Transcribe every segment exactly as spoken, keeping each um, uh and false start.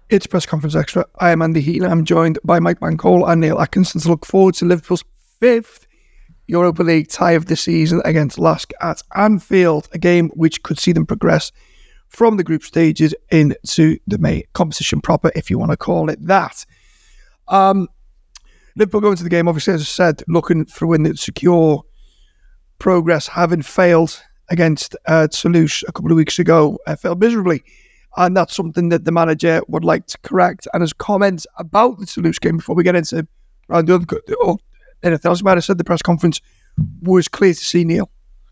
It's Press Conference Extra. I am Andy Heaton. I'm joined by Mike Bancole and Neil Atkinson to look forward to Liverpool's fifth Europa League tie of the season against Lask at Anfield, a game which could see them progress from the group stages into the main competition proper, if you want to call it that. Um, Liverpool going to the game, obviously, as I said, looking for a win that secure progress, having failed against uh, Toulouse a couple of weeks ago, uh, failed miserably. And that's something that the manager would like to correct. And his comments about the Toulouse game before we get into round the other, or anything else, might have said the press conference was clear to see, Neil.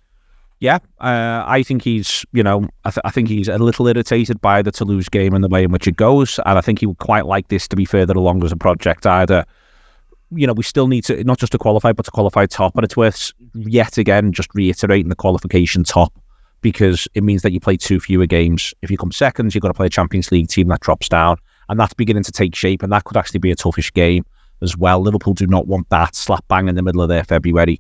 Yeah, uh, I think he's, you know, I, th- I think he's a little irritated by the Toulouse game and the way in which it goes. And I think he would quite like this to be further along as a project either. You know, we still need to, not just to qualify, but to qualify top. And it's worth, yet again, just reiterating the qualification top, because it means that you play two fewer games. If you come second, you've got to play a Champions League team that drops down, and that's beginning to take shape, and that could actually be a toughish game as well. Liverpool do not want that slap bang in the middle of their February.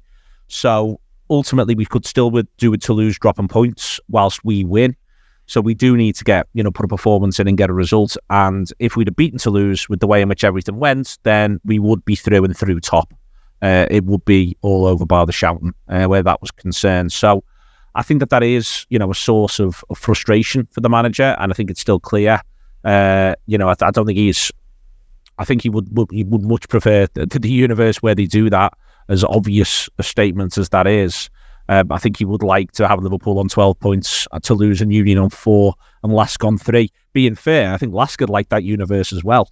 So ultimately, we could still do with Toulouse dropping points whilst we win. So we do need to get, you know, put a performance in and get a result. And if we'd have beaten Toulouse with the way in which everything went, then we would be through and through top. Uh, it would be all over bar the shouting uh, where that was concerned. So I think that that is, you know, a source of, of frustration for the manager, and I think it's still clear. Uh, you know, I, I don't think he's. I think he would, would he would much prefer the, the universe where they do that, as obvious a statement as that is. Um, I think he would like to have Liverpool on twelve points, Toulouse and Union on four, and Lask on three. Being fair, I think Lask would like that universe as well,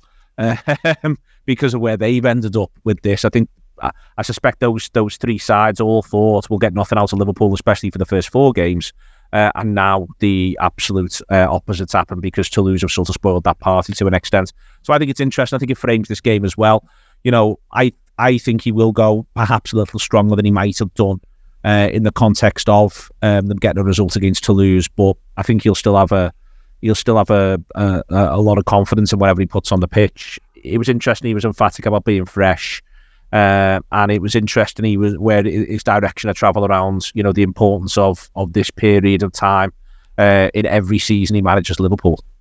um, because of where they've ended up with this. I think. I suspect those those three sides all thought we'll get nothing out of Liverpool, especially for the first four games. Uh, and now the absolute uh, opposite's happened because Toulouse have sort of spoiled that party to an extent. So I think it's interesting. I think it frames this game as well. You know, I, I think he will go perhaps a little stronger than he might have done uh, in the context of um, them getting a result against Toulouse. But I think he'll still have a he'll still have a, a, a lot of confidence in whatever he puts on the pitch. It was interesting. He was emphatic about being fresh. Uh, and it was interesting he was where his direction of travel around, you know, the importance of of this period of time uh, in every season he manages Liverpool.